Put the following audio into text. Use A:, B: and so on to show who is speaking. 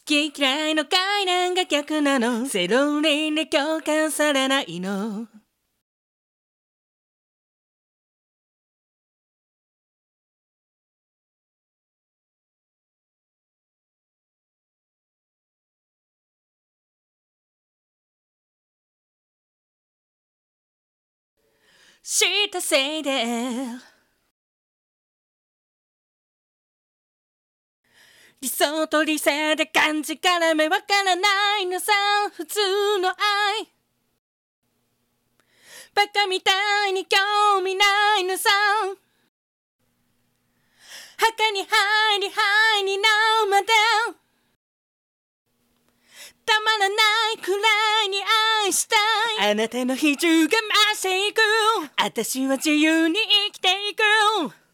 A: き嫌いの概念が逆なの。セロリに共感されないの。したせいで理想と理性で感じから目わからないのさ。普通の愛バカみたいに興味ないのさ。墓に入り灰になるまでたまらないくらいに愛したい。あなたの比重が増していく。私は自由に生きていく。